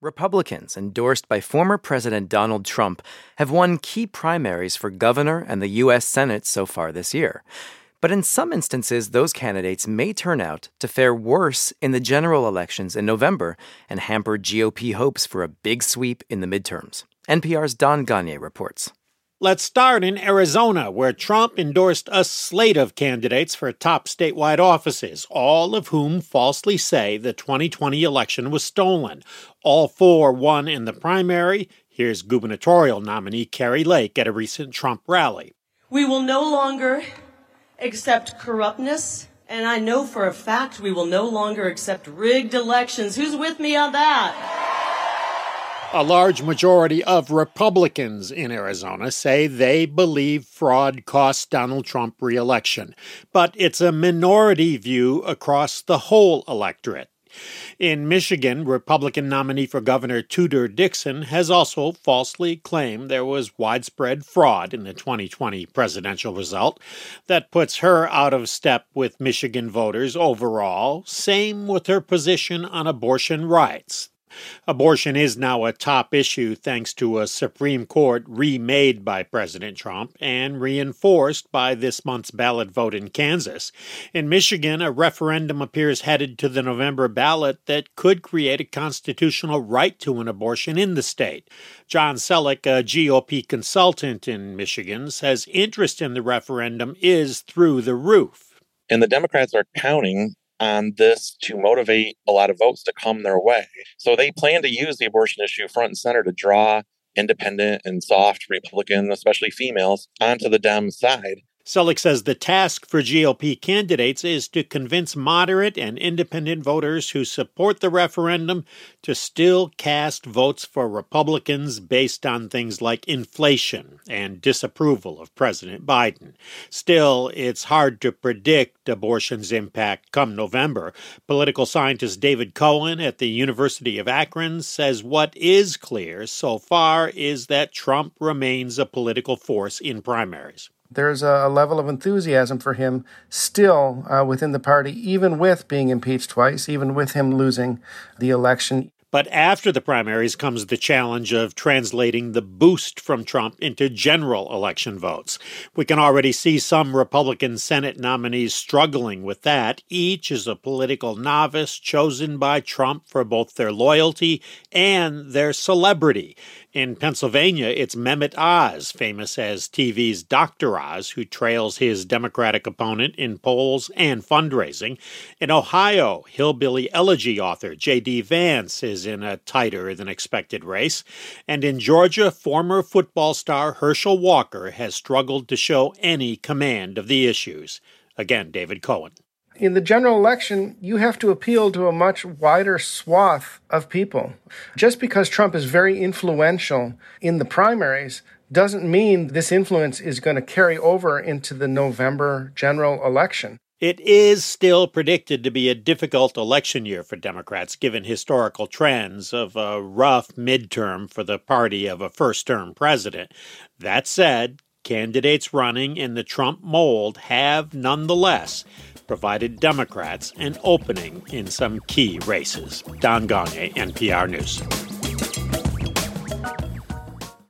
Republicans, endorsed by former President Donald Trump, have won key primaries for governor and the U.S. Senate so far this year. But in some instances, those candidates may turn out to fare worse in the general elections in November and hamper GOP hopes for a big sweep in the midterms. NPR's Don Gonyea reports. Let's start in Arizona, where Trump endorsed a slate of candidates for top statewide offices, all of whom falsely say the 2020 election was stolen. All four won in the primary. Here's gubernatorial nominee Kari Lake at a recent Trump rally. We will no longer accept corruptness, and I know for a fact we will no longer accept rigged elections. Who's with me on that? A large majority of Republicans in Arizona say they believe fraud cost Donald Trump re-election, but it's a minority view across the whole electorate. In Michigan, Republican nominee for Governor Tudor Dixon has also falsely claimed there was widespread fraud in the 2020 presidential result. That puts her out of step with Michigan voters overall. Same with her position on abortion rights. Abortion is now a top issue thanks to a Supreme Court remade by President Trump and reinforced by this month's ballot vote in Kansas. In Michigan, a referendum appears headed to the November ballot that could create a constitutional right to an abortion in the state. John Selleck, a GOP consultant in Michigan, says interest in the referendum is through the roof. And the Democrats are counting on this to motivate a lot of votes to come their way. So they plan to use the abortion issue front and center to draw independent and soft Republicans, especially females, onto the Dem side. Selleck says the task for GOP candidates is to convince moderate and independent voters who support the referendum to still cast votes for Republicans based on things like inflation and disapproval of President Biden. Still, it's hard to predict abortion's impact come November. Political scientist David Cohen at the University of Akron says what is clear so far is that Trump remains a political force in primaries. There's a level of enthusiasm for him still within the party, even with being impeached twice, even with him losing the election. But after the primaries comes the challenge of translating the boost from Trump into general election votes. We can already see some Republican Senate nominees struggling with that. Each is a political novice chosen by Trump for both their loyalty and their celebrity. In Pennsylvania, it's Mehmet Oz, famous as TV's Dr. Oz, who trails his Democratic opponent in polls and fundraising. In Ohio, hillbilly elegy author J.D. Vance is in a tighter-than-expected race. And in Georgia, former football star Herschel Walker has struggled to show any command of the issues. Again, David Cohen. In the general election, you have to appeal to a much wider swath of people. Just because Trump is very influential in the primaries doesn't mean this influence is going to carry over into the November general election. It is still predicted to be a difficult election year for Democrats, given historical trends of a rough midterm for the party of a first-term president. That said, candidates running in the Trump mold have nonetheless provided Democrats an opening in some key races. Don Gonyea, NPR News.